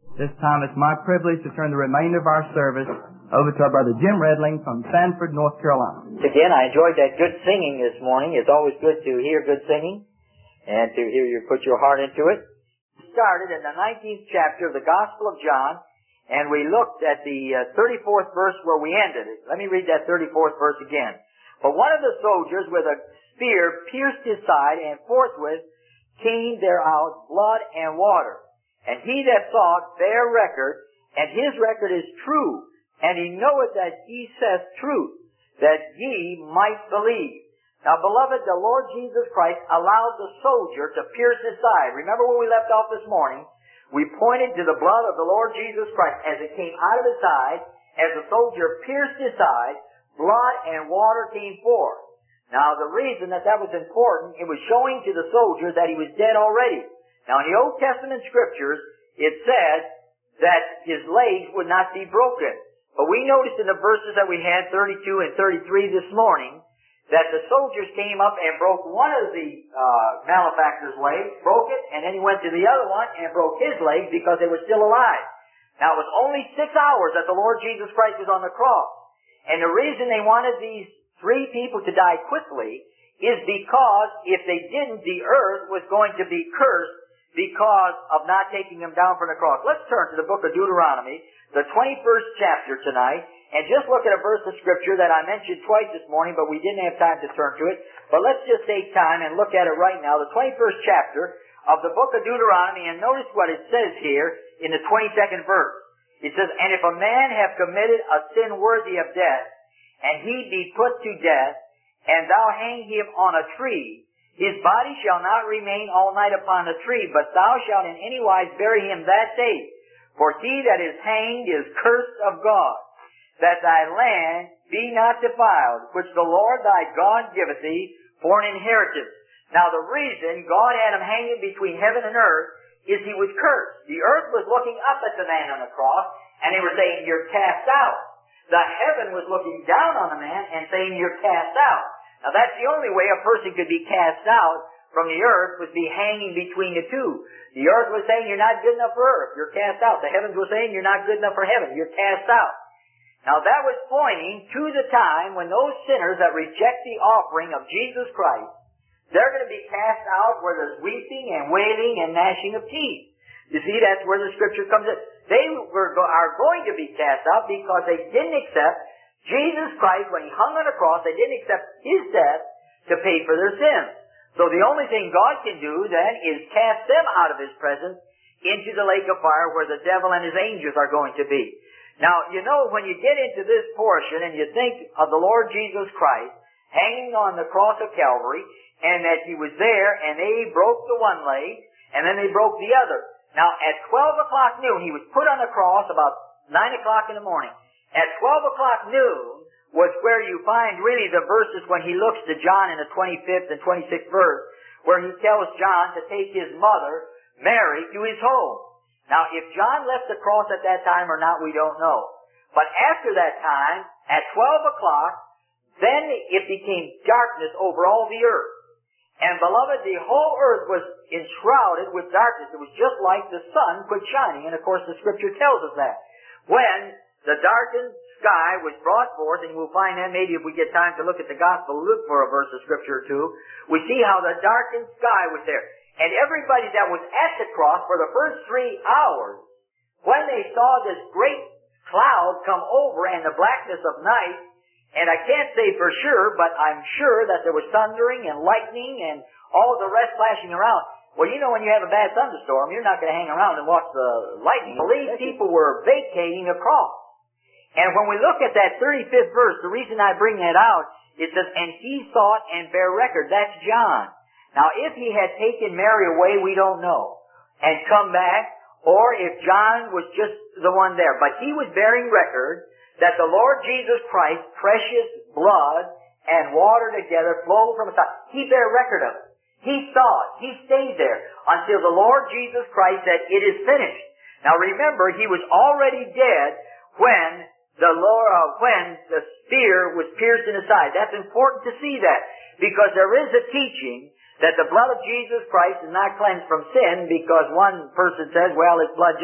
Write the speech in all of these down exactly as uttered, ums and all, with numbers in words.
This time it's my privilege to turn the remainder of our service over to our brother Jim Redling from Sanford, North Carolina. Again, I enjoyed that good singing this morning. It's always good to hear good singing and to hear you put your heart into it. We started in the nineteenth chapter of the Gospel of John, and we looked at the uh, thirty-fourth verse where we ended it. Let me read that thirty-fourth verse again. But one of the soldiers with a spear pierced his side, and forthwith came there out blood and water. And he that saw it bare record, and his record is true, and he knoweth that he saith truth, that ye might believe. Now, beloved, the Lord Jesus Christ allowed the soldier to pierce his side. Remember when we left off this morning, we pointed to the blood of the Lord Jesus Christ as it came out of his side. As the soldier pierced his side, blood and water came forth. Now, the reason that that was important, it was showing to the soldier that he was dead already. Now, in the Old Testament Scriptures, it said that his legs would not be broken. But we noticed in the verses that we had, thirty-two and thirty-three this morning, that the soldiers came up and broke one of the uh, malefactor's legs, broke it, and then he went to the other one and broke his legs because they were still alive. Now, it was only six hours that the Lord Jesus Christ was on the cross. And the reason they wanted these three people to die quickly is because if they didn't, the earth was going to be cursed because of not taking them down from the cross. Let's turn to the book of Deuteronomy, the twenty-first chapter tonight, and just look at a verse of Scripture that I mentioned twice this morning, but we didn't have time to turn to it. But let's just take time and look at it right now, the twenty-first chapter of the book of Deuteronomy, and notice what it says here in the twenty-second verse. It says, "And if a man have committed a sin worthy of death, and he be put to death, and thou hang him on a tree, his body shall not remain all night upon the tree, but thou shalt in any wise bury him that day. For he that is hanged is cursed of God, that thy land be not defiled, which the Lord thy God giveth thee for an inheritance." Now the reason God had him hanging between heaven and earth is he was cursed. The earth was looking up at the man on the cross, and they were saying, "You're cast out." The heaven was looking down on the man and saying, "You're cast out." Now that's the only way a person could be cast out from the earth, was be hanging between the two. The earth was saying, "You're not good enough for earth. You're cast out." The heavens were saying, "You're not good enough for heaven. You're cast out." Now that was pointing to the time when those sinners that reject the offering of Jesus Christ, they're going to be cast out where there's weeping and wailing and gnashing of teeth. You see, that's where the Scripture comes in. They were, are going to be cast out because they didn't accept Jesus Christ when He hung on the cross. They didn't accept His death to pay for their sins. So the only thing God can do then is cast them out of His presence into the lake of fire where the devil and his angels are going to be. Now, you know, when you get into this portion and you think of the Lord Jesus Christ hanging on the cross of Calvary, and that He was there, and they broke the one leg, and then they broke the other. Now, at twelve o'clock noon, He was put on the cross about nine o'clock in the morning. At twelve o'clock noon was where you find really the verses when He looks to John in the twenty-fifth and twenty-sixth verse, where He tells John to take his mother, Mary, to his home. Now, if John left the cross at that time or not, we don't know. But after that time, at twelve o'clock, then it became darkness over all the earth. And beloved, the whole earth was enshrouded with darkness. It was just like the sun quit shining. And of course the Scripture tells us that. When the darkened sky was brought forth, and we'll find that maybe if we get time to look at the Gospel, look for a verse of Scripture or two, we see how the darkened sky was there. And everybody that was at the cross for the first three hours, when they saw this great cloud come over and the blackness of night, and I can't say for sure, but I'm sure that there was thundering and lightning and all the rest flashing around. Well, you know when you have a bad thunderstorm, you're not going to hang around and watch the lightning. I believe people were vacating the cross. And when we look at that thirty-fifth verse, the reason I bring that out, it says, "And he saw it and bare record." That's John. Now, if he had taken Mary away, we don't know, and come back, or if John was just the one there. But he was bearing record that the Lord Jesus Christ, precious blood and water together flowed from his side. He bare record of it. He saw it. He stayed there until the Lord Jesus Christ said, "It is finished." Now remember, he was already dead when the Lord, uh, when the spear was pierced in his side. That's important to see that, because there is a teaching that the blood of Jesus Christ is not cleansed from sin, because one person says, well, his blood just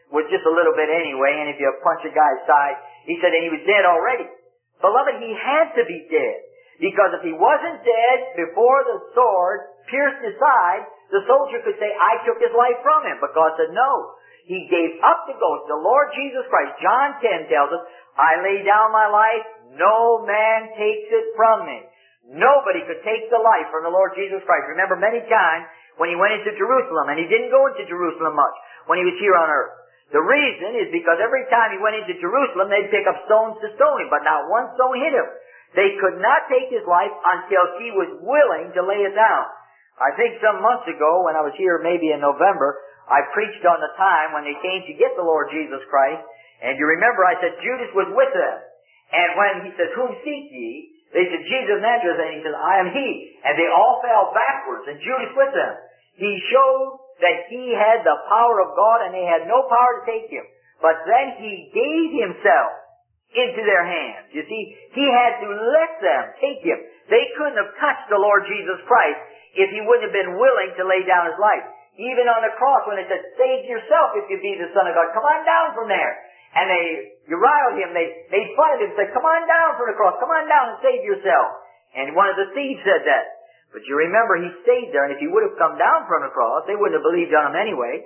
was just a little bit anyway, and if you punch a guy's side, he said, and he was dead already. Beloved, he had to be dead. Because if he wasn't dead before the sword pierced his side, the soldier could say, I took his life from him. But God said, no. He gave up the ghost. The Lord Jesus Christ, John ten tells us, I lay down my life, no man takes it from me. Nobody could take the life from the Lord Jesus Christ. Remember many times when he went into Jerusalem, and he didn't go into Jerusalem much when he was here on earth. The reason is because every time he went into Jerusalem, they'd pick up stones to stone him, but not one stone hit him. They could not take his life until he was willing to lay it down. I think some months ago, when I was here maybe in November, I preached on the time when they came to get the Lord Jesus Christ. And you remember I said Judas was with them. And when he says, whom seek ye? They said, Jesus of Nazareth. And he said, I am he. And they all fell backwards, and Judas with them. He showed that he had the power of God, and they had no power to take him. But then he gave himself into their hands. You see, he had to let them take him. They couldn't have touched the Lord Jesus Christ if he wouldn't have been willing to lay down his life. Even on the cross, when they said, save yourself if you be the Son of God. Come on down from there. And they reviled him. They made fun of him. Said, come on down from the cross. Come on down and save yourself. And one of the thieves said that. But you remember, he stayed there. And if he would have come down from the cross, they wouldn't have believed on him anyway.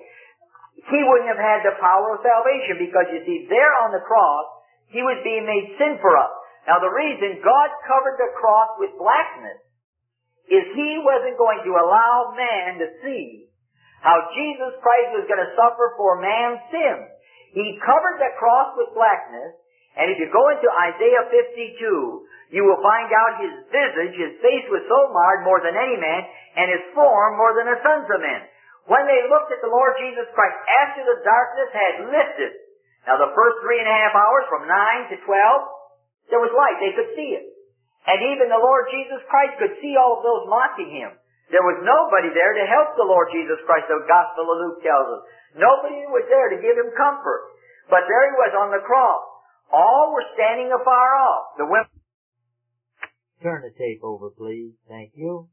He wouldn't have had the power of salvation. Because you see, there on the cross, he was being made sin for us. Now the reason God covered the cross with blackness is he wasn't going to allow man to see how Jesus Christ was going to suffer for man's sins. He covered the cross with blackness, and if you go into Isaiah fifty-two, you will find out his visage, his face was so marred more than any man, and his form more than the sons of men. When they looked at the Lord Jesus Christ after the darkness had lifted, now the first three and a half hours, from nine to twelve, there was light. They could see it. And even the Lord Jesus Christ could see all of those mocking him. There was nobody there to help the Lord Jesus Christ, the Gospel of Luke tells us. Nobody was there to give him comfort. But there he was on the cross. All were standing afar off. The women... Turn the tape over, please. Thank you.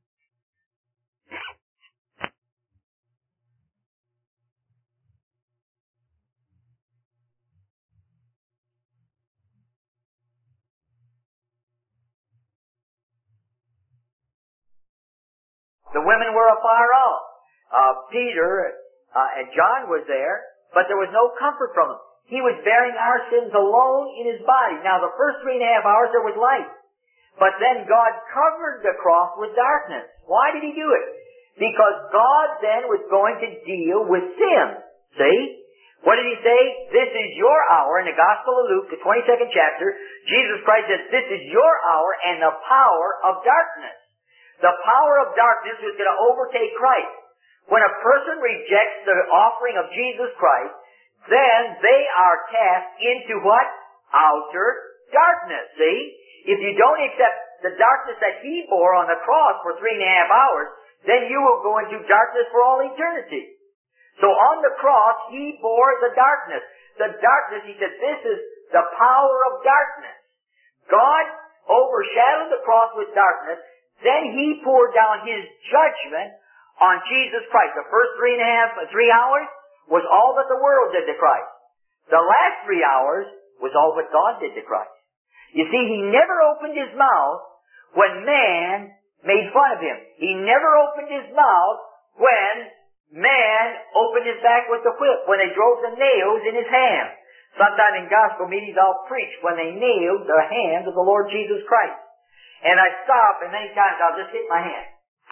The women were afar off. Uh, Peter uh, and John was there, but there was no comfort from him. He was bearing our sins alone in his body. Now, the first three and a half hours there was light. But then God covered the cross with darkness. Why did he do it? Because God then was going to deal with sin. See? What did he say? This is your hour. In the Gospel of Luke, the twenty-second chapter, Jesus Christ says, this is your hour and the power of darkness. The power of darkness was going to overtake Christ. When a person rejects the offering of Jesus Christ, then they are cast into what? Outer darkness, see? If you don't accept the darkness that he bore on the cross for three and a half hours, then you will go into darkness for all eternity. So on the cross, he bore the darkness. The darkness, he said, this is the power of darkness. God overshadowed the cross with darkness. Then he poured down his judgment on Jesus Christ. The first three and a half, three hours was all that the world did to Christ. The last three hours was all what God did to Christ. You see, he never opened his mouth when man made fun of him. He never opened his mouth when man opened his back with the whip, when they drove the nails in his hands. Sometime in gospel meetings I'll preach when they nailed the hands of the Lord Jesus Christ. And I stop, and many times I'll just hit my hand.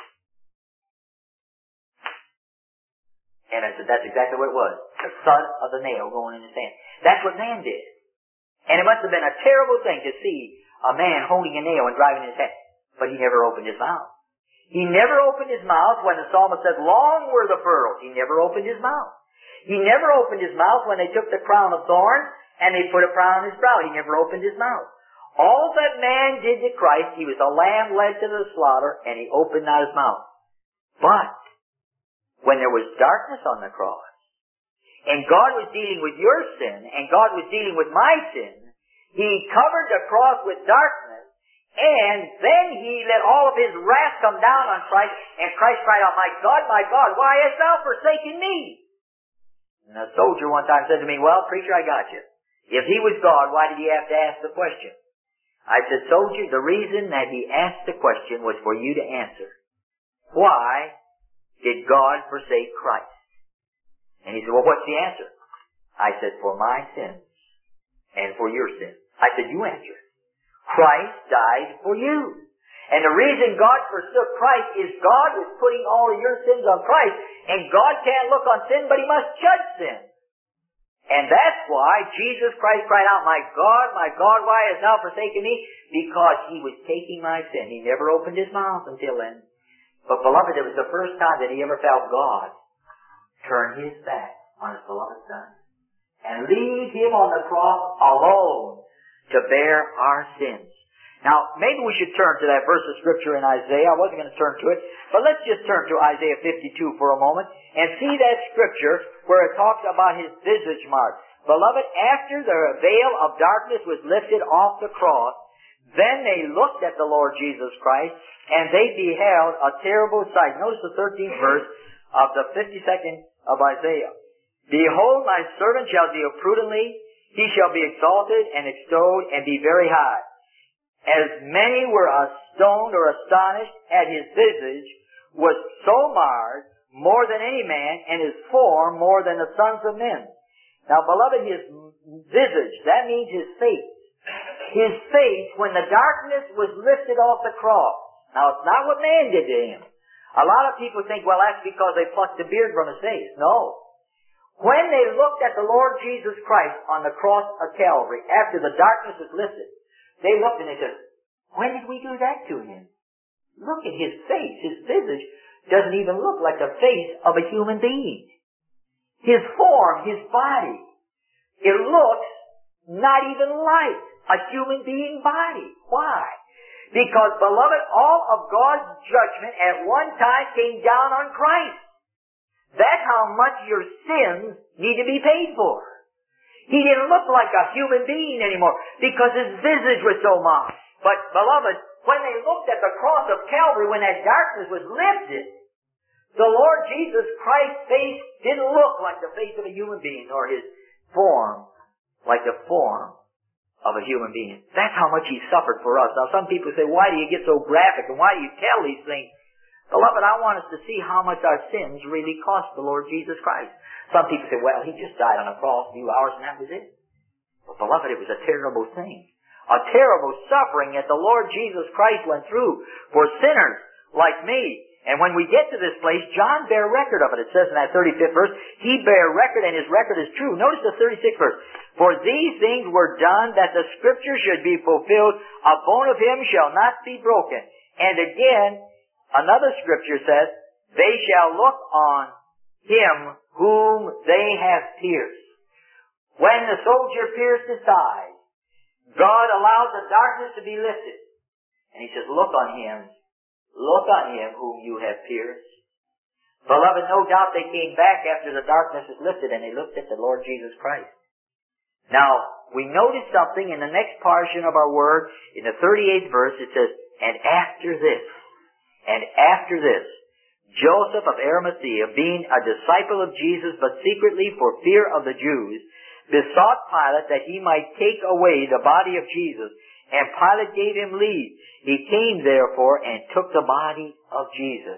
And I said, that's exactly what it was. The thud of the nail going in his hand. That's what man did. And it must have been a terrible thing to see a man holding a nail and driving his head. But he never opened his mouth. He never opened his mouth when the psalmist said, long were the furrows. He never opened his mouth. He never opened his mouth when they took the crown of thorns and they put a crown on his brow. He never opened his mouth. All that man did to Christ, he was a lamb led to the slaughter, and he opened not his mouth. But when there was darkness on the cross, and God was dealing with your sin, and God was dealing with my sin, he covered the cross with darkness, and then he let all of his wrath come down on Christ, and Christ cried out, my God, my God, why hast thou forsaken me? And a soldier one time said to me, well, preacher, I got you. If he was God, why did he have to ask the question? I said, soldier, the reason that he asked the question was for you to answer. Why did God forsake Christ? And he said, well, what's the answer? I said, for my sins and for your sins. I said, you answer it. Christ died for you. And the reason God forsook Christ is God was putting all of your sins on Christ, and God can't look on sin, but He must judge sin. And that's why Jesus Christ cried out, my God, my God, why hast thou forsaken me? Because He was taking my sin. He never opened His mouth until then. But beloved, it was the first time that He ever felt God turn His back on His beloved Son and leave Him on the cross alone to bear our sins. Now, maybe we should turn to that verse of Scripture in Isaiah. I wasn't going to turn to it, but let's just turn to Isaiah fifty-two for a moment and see that Scripture where it talks about His visage mark. Beloved, after the veil of darkness was lifted off the cross, then they looked at the Lord Jesus Christ, and they beheld a terrible sight. Notice the thirteenth verse of the fifty-second of Isaiah. Behold, my servant shall deal prudently. He shall be exalted and extolled and be very high. As many were astoned or astonished at his visage was so marred more than any man, and his form more than the sons of men. Now, beloved, his visage, that means his face. His face, when the darkness was lifted off the cross. Now, it's not what man did to him. A lot of people think, well, that's because they plucked the beard from his face. No. When they looked at the Lord Jesus Christ on the cross of Calvary, after the darkness was lifted, they looked and they said, when did we do that to him? Look at his face. His visage doesn't even look like the face of a human being. His form, his body, it looks not even like a human being body. Why? Because, beloved, all of God's judgment at one time came down on Christ. That's how much your sins need to be paid for. He didn't look like a human being anymore because his visage was so marked. But, beloved, when they looked at the cross of Calvary, when that darkness was lifted, the Lord Jesus Christ's face didn't look like the face of a human being, nor his form like the form of a human being. That's how much He suffered for us. Now, some people say, why do you get so graphic and why do you tell these things? Beloved, I want us to see how much our sins really cost the Lord Jesus Christ. Some people say, well, He just died on a cross a few hours and that was it. But beloved, it was a terrible thing. A terrible suffering that the Lord Jesus Christ went through for sinners like me. And when we get to this place, John bare record of it. It says in that thirty-fifth verse, he bare record and his record is true. Notice the thirty-sixth verse. For these things were done that the Scripture should be fulfilled. A bone of him shall not be broken. And again, another Scripture says, they shall look on him whom they have pierced. When the soldier pierced his side, God allowed the darkness to be lifted. And He says, look on him. Look on him whom you have pierced. Beloved, no doubt they came back after the darkness was lifted and they looked at the Lord Jesus Christ. Now, we notice something in the next portion of our word, in the thirty-eighth verse, it says, and after this, and after this, Joseph of Arimathea, being a disciple of Jesus, but secretly for fear of the Jews, besought Pilate that he might take away the body of Jesus. And Pilate gave him leave. He came therefore and took the body of Jesus.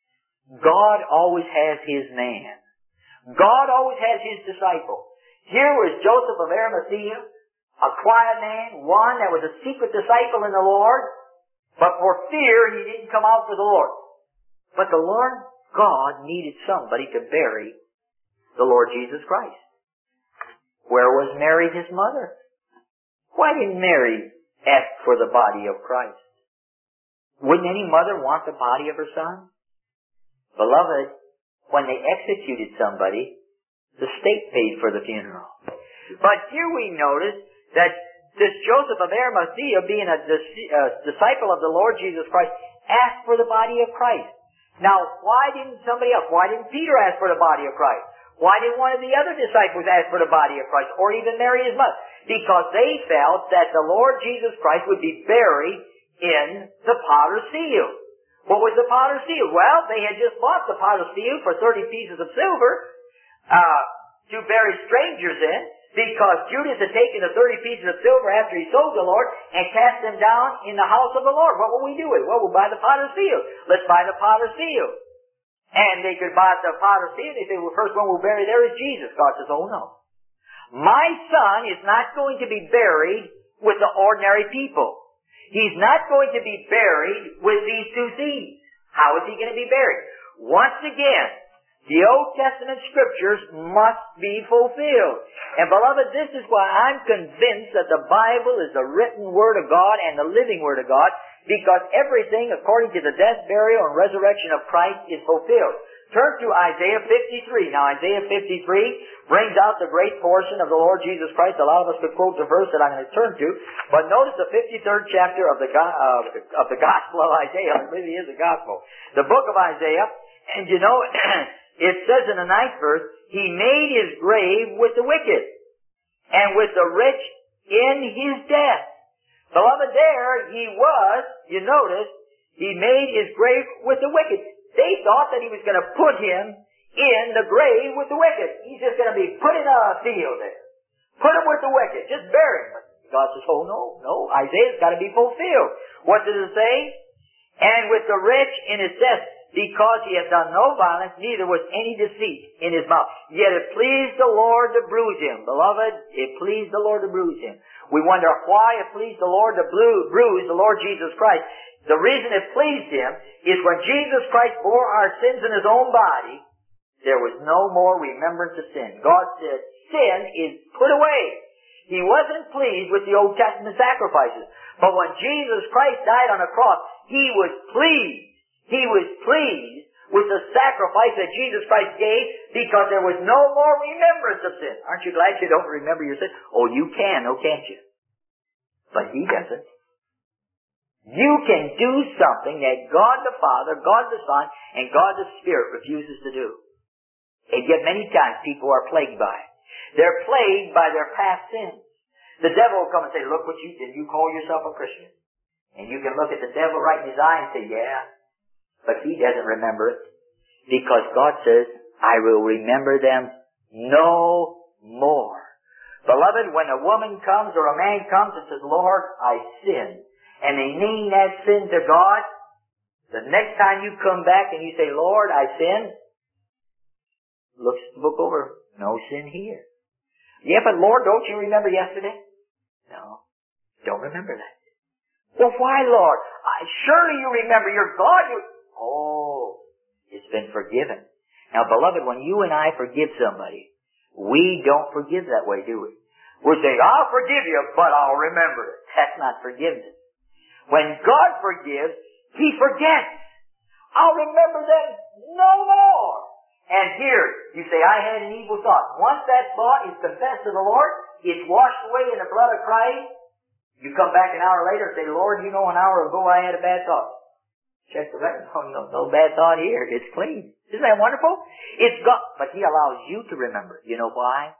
God always has His man. God always has His disciple. Here was Joseph of Arimathea, a quiet man, one that was a secret disciple in the Lord, but for fear he didn't come out for the Lord. But the Lord God needed somebody to bury the Lord Jesus Christ. Where was Mary, his mother? Why didn't Mary ask for the body of Christ? Wouldn't any mother want the body of her son? Beloved, when they executed somebody, the state paid for the funeral. But here we notice that this Joseph of Arimathea, being a dis- uh, disciple of the Lord Jesus Christ, asked for the body of Christ. Now, why didn't somebody else? Why didn't Peter ask for the body of Christ? Why didn't one of the other disciples ask for the body of Christ, or even Mary his mother? Because they felt that the Lord Jesus Christ would be buried in the potter's field. What was the potter's field? Well, they had just bought the potter's field for thirty pieces of silver. Uh, to bury strangers in, because Judas had taken the thirty pieces of silver after he sold the Lord and cast them down in the house of the Lord. What will we do with it? Well, we'll buy the potter's field. Let's buy the potter's field. And they could buy the potter's field. They say, well, the first one we'll bury there is Jesus. God says, oh no. My son is not going to be buried with the ordinary people. He's not going to be buried with these two thieves. How is he going to be buried? Once again, the Old Testament Scriptures must be fulfilled. And beloved, this is why I'm convinced that the Bible is the written Word of God and the living Word of God, because everything according to the death, burial, and resurrection of Christ is fulfilled. Turn to Isaiah fifty-three. Now, Isaiah fifty-three brings out the great portion of the Lord Jesus Christ. A lot of us could quote the verse that I'm going to turn to. But notice the fifty-third chapter of the, uh, of the Gospel of Isaiah. It really is a Gospel. The book of Isaiah. And you know, it says in the ninth verse, He made His grave with the wicked, and with the rich in His death. Beloved, there He was, you notice, He made His grave with the wicked. They thought that He was going to put him in the grave with the wicked. He's just going to be put in a field there. Put him with the wicked. Just bury him. God says, oh no, no, Isaiah's got to be fulfilled. What does it say? And with the rich in his death, because he hath done no violence, neither was any deceit in his mouth. Yet it pleased the Lord to bruise him. Beloved, it pleased the Lord to bruise him. We wonder why it pleased the Lord to bruise the Lord Jesus Christ. The reason it pleased Him is when Jesus Christ bore our sins in His own body, there was no more remembrance of sin. God said, sin is put away. He wasn't pleased with the Old Testament sacrifices. But when Jesus Christ died on the cross, He was pleased. He was pleased with the sacrifice that Jesus Christ gave, because there was no more remembrance of sin. Aren't you glad you don't remember your sin? Oh, you can, oh, can't you? But He doesn't. You can do something that God the Father, God the Son, and God the Spirit refuses to do. And yet many times people are plagued by it. They're plagued by their past sins. The devil will come and say, look what you did. You call yourself a Christian. And you can look at the devil right in his eye and say, yeah. But he doesn't remember it. Because God says, I will remember them no more. Beloved, when a woman comes or a man comes and says, Lord, I sinned, and they name that sin to God, the next time you come back and you say, Lord, I sinned, look the book over. No sin here. Yeah, but Lord, don't you remember yesterday? No, don't remember that. Well, why, Lord? I, surely you remember. You're God. You... Oh, it's been forgiven. Now, beloved, when you and I forgive somebody, we don't forgive that way, do we? We say, I'll forgive you, but I'll remember it. That's not forgiveness. When God forgives, He forgets. I'll remember them no more. And here, you say, I had an evil thought. Once that thought is confessed to the Lord, it's washed away in the blood of Christ. You come back an hour later and say, Lord, you know an hour ago I had a bad thought. Check the record. Oh, no, no bad thought here. It's clean. Isn't that wonderful? It's God. But He allows you to remember. You know why?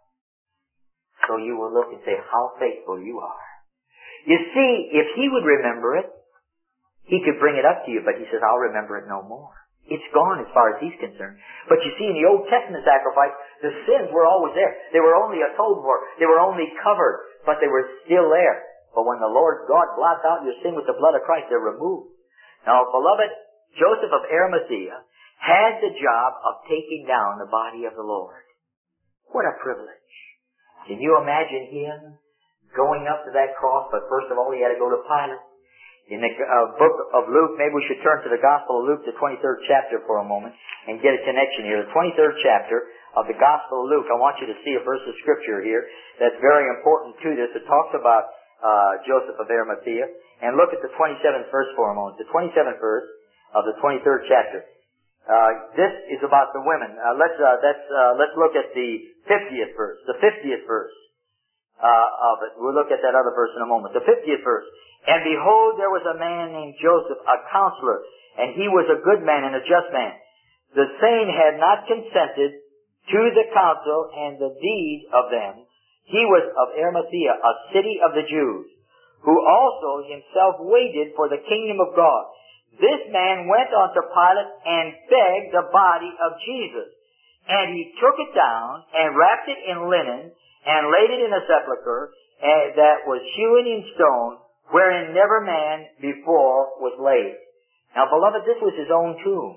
So you will look and say, how faithful you are. You see, if He would remember it, He could bring it up to you, but He says, I'll remember it no more. It's gone as far as He's concerned. But you see, in the Old Testament sacrifice, the sins were always there. They were only atoned for. They were only covered, but they were still there. But when the Lord God blots out your sin with the blood of Christ, they're removed. Now, beloved, Joseph of Arimathea had the job of taking down the body of the Lord. What a privilege. Can you imagine him going up to that cross? But first of all, he had to go to Pilate. In the uh, book of Luke, maybe we should turn to the Gospel of Luke, the twenty-third chapter for a moment, and get a connection here. The twenty-third chapter of the Gospel of Luke. I want you to see a verse of Scripture here that's very important to this. It talks about uh, Joseph of Arimathea. And look at the twenty-seventh verse for a moment. The twenty-seventh verse of the twenty-third chapter. Uh, this is about the women. Uh, let's uh, let's uh, let's look at the fiftieth verse. The fiftieth verse uh, of it. We'll look at that other verse in a moment. The fiftieth verse. And behold, there was a man named Joseph, a counselor, and he was a good man and a just man. The same had not consented to the counsel and the deed of them. He was of Arimathea, a city of the Jews, who also himself waited for the kingdom of God. This man went unto Pilate and begged the body of Jesus. And he took it down and wrapped it in linen and laid it in a sepulchre that was hewn in stone, wherein never man before was laid. Now, beloved, this was his own tomb.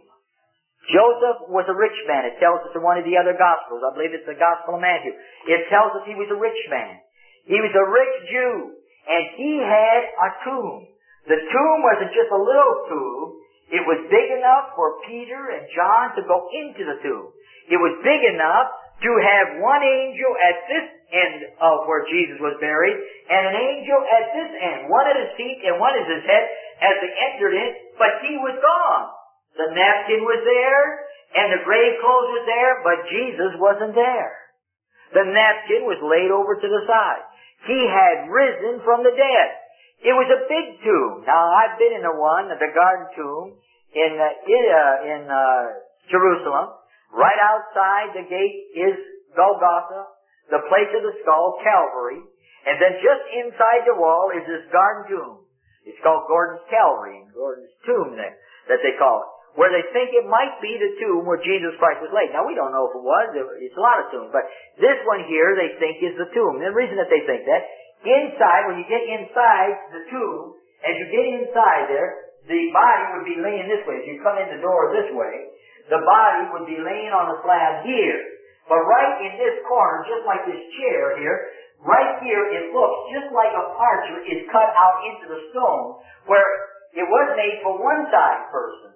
Joseph was a rich man. It tells us in one of the other Gospels. I believe it's the Gospel of Matthew. It tells us he was a rich man. He was a rich Jew, and he had a tomb. The tomb wasn't just a little tomb. It was big enough for Peter and John to go into the tomb. It was big enough to have one angel at this end of where Jesus was buried, and an angel at this end, one at his feet and one at his head, as they entered it, but he was gone. The napkin was there, and the grave clothes was there, but Jesus wasn't there. The napkin was laid over to the side. He had risen from the dead. It was a big tomb. Now, I've been in the one, the garden tomb, in uh, in uh, Jerusalem. Right outside the gate is Golgotha, the place of the skull, Calvary. And then just inside the wall is this garden tomb. It's called Gordon's Calvary, and Gordon's tomb there, that they call it. Where they think it might be the tomb where Jesus Christ was laid. Now, we don't know if it was. It's a lot of tombs. But this one here they think is the tomb. And the reason that they think that, inside, when you get inside the tomb, as you get inside there, the body would be laying this way. As you come in the door this way, the body would be laying on the slab here. But right in this corner, just like this chair here, right here it looks just like a parchment is cut out into the stone, where it was made for one side person.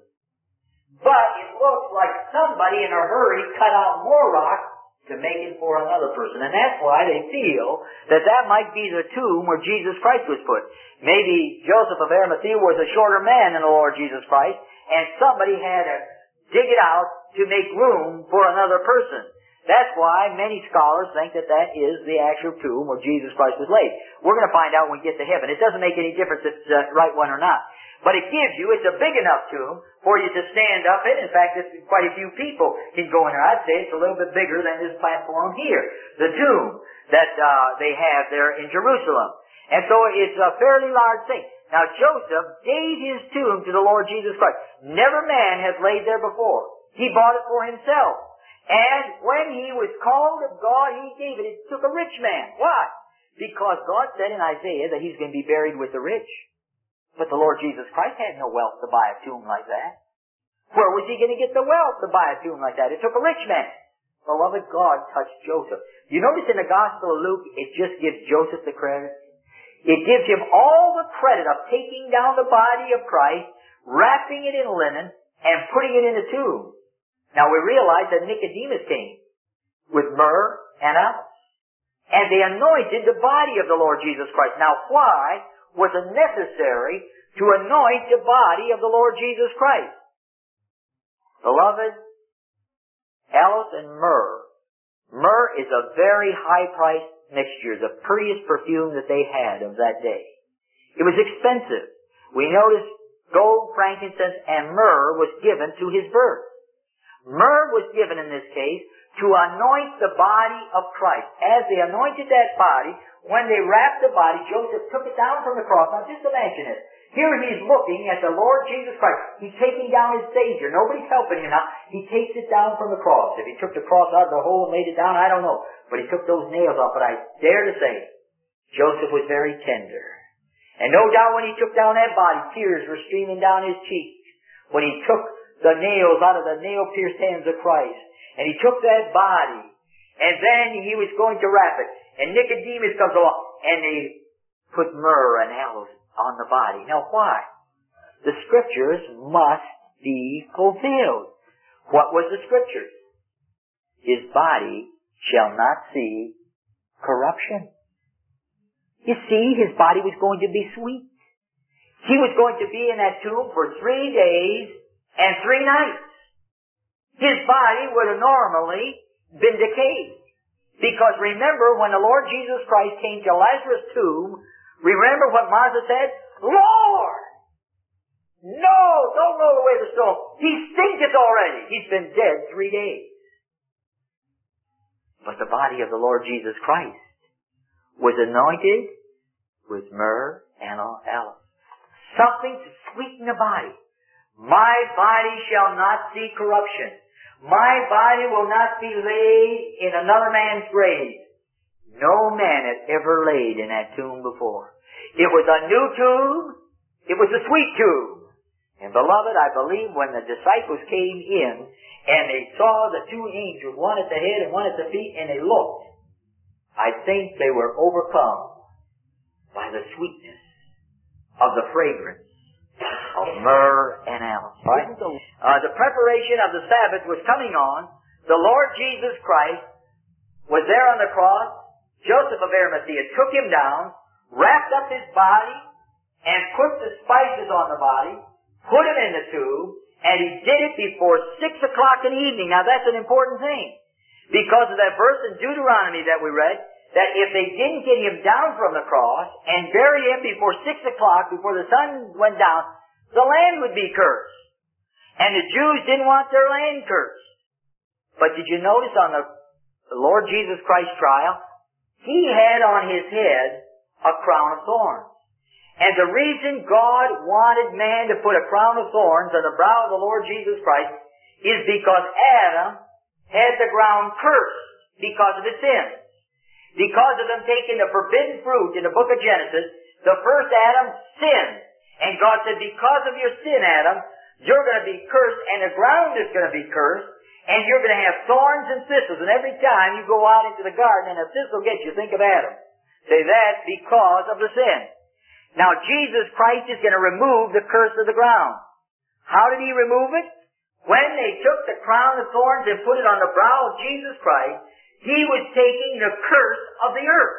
But it looks like somebody in a hurry cut out more rock to make it for another person. And that's why they feel that that might be the tomb where Jesus Christ was put. Maybe Joseph of Arimathea was a shorter man than the Lord Jesus Christ, and somebody had to dig it out to make room for another person. That's why many scholars think that that is the actual tomb where Jesus Christ was laid. We're going to find out when we get to heaven. It doesn't make any difference if it's the right one or not. But it gives you, it's a big enough tomb for you to stand up in. In fact, it's quite a few people can go in there. I'd say it's a little bit bigger than this platform here. The tomb that uh, they have there in Jerusalem. And so it's a fairly large thing. Now Joseph gave his tomb to the Lord Jesus Christ. Never man has laid there before. He bought it for himself. And when he was called of God, he gave it. It took a rich man. Why? Because God said in Isaiah that he's going to be buried with the rich. But the Lord Jesus Christ had no wealth to buy a tomb like that. Where was he going to get the wealth to buy a tomb like that? It took a rich man. Beloved, God touched Joseph. You notice in the Gospel of Luke, it just gives Joseph the credit. It gives him all the credit of taking down the body of Christ, wrapping it in linen, and putting it in a tomb. Now we realize that Nicodemus came with myrrh and aloes. And they anointed the body of the Lord Jesus Christ. Now why was it necessary to anoint the body of the Lord Jesus Christ? Beloved, aloes and myrrh. Myrrh is a very high-priced mixture, the prettiest perfume that they had of that day. It was expensive. We notice gold, frankincense, and myrrh was given to his birth. Myrrh was given in this case to anoint the body of Christ. As they anointed that body, when they wrapped the body, Joseph took it down from the cross. Now just imagine it. Here he's looking at the Lord Jesus Christ. He's taking down his Savior. Nobody's helping him now. He takes it down from the cross. If he took the cross out of the hole and laid it down, I don't know. But he took those nails off. But I dare to say, Joseph was very tender. And no doubt when he took down that body, tears were streaming down his cheeks. When he took the nails out of the nail-pierced hands of Christ. And he took that body. And then he was going to wrap it. And Nicodemus comes along. And they put myrrh and aloes on the body. Now why? The Scriptures must be fulfilled. What was the Scriptures? His body shall not see corruption. You see, his body was going to be sweet. He was going to be in that tomb for three days and three nights. His body would have normally been decayed. Because remember, when the Lord Jesus Christ came to Lazarus' tomb, remember what Martha said? Lord! No, don't roll away the stone. He stinketh already. He's been dead three days. But the body of the Lord Jesus Christ was anointed with myrrh and aloes. Something to sweeten the body. My body shall not see corruption. My body will not be laid in another man's grave. No man had ever laid in that tomb before. It was a new tomb. It was a sweet tomb. And beloved, I believe when the disciples came in and they saw the two angels, one at the head and one at the feet, and they looked, I think they were overcome by the sweetness of the fragrance of myrrh and aloes. Right? Uh, the preparation of the Sabbath was coming on. The Lord Jesus Christ was there on the cross. Joseph of Arimathea took him down, wrapped up his body, and put the spices on the body, put him in the tomb, and he did it before six o'clock in the evening. Now that's an important thing, because of that verse in Deuteronomy that we read, that if they didn't get him down from the cross and bury him before six o'clock, before the sun went down, the land would be cursed. And the Jews didn't want their land cursed. But did you notice on the Lord Jesus Christ trial, he had on his head a crown of thorns. And the reason God wanted man to put a crown of thorns on the brow of the Lord Jesus Christ is because Adam had the ground cursed because of his sins. Because of them taking the forbidden fruit in the book of Genesis, the first Adam sinned. And God said, because of your sin, Adam, you're going to be cursed, and the ground is going to be cursed, and you're going to have thorns and thistles. And every time you go out into the garden and a thistle gets you, think of Adam. Say, that's because of the sin. Now, Jesus Christ is going to remove the curse of the ground. How did he remove it? When they took the crown of thorns and put it on the brow of Jesus Christ, he was taking the curse of the earth.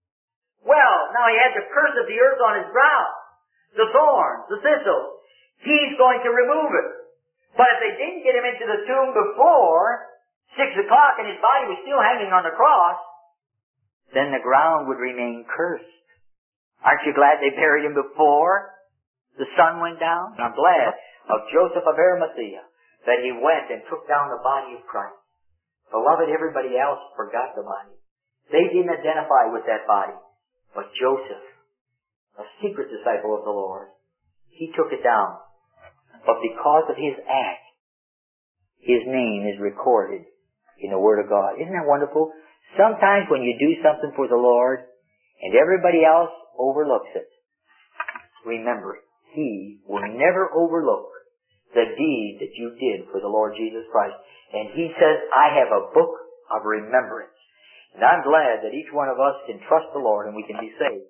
Well, now he had the curse of the earth on his brow. The thorns, the thistles. He's going to remove it. But if they didn't get him into the tomb before six o'clock and his body was still hanging on the cross, then the ground would remain cursed. Aren't you glad they buried him before the sun went down? I'm glad of Joseph of Arimathea that he went and took down the body of Christ. Beloved, everybody else forgot the body. They didn't identify with that body. But Joseph, a secret disciple of the Lord, he took it down. But because of his act, his name is recorded in the Word of God. Isn't that wonderful? Sometimes when you do something for the Lord and everybody else overlooks it, remember, he will never overlook the deed that you did for the Lord Jesus Christ. And he says, I have a book of remembrance. And I'm glad that each one of us can trust the Lord and we can be saved.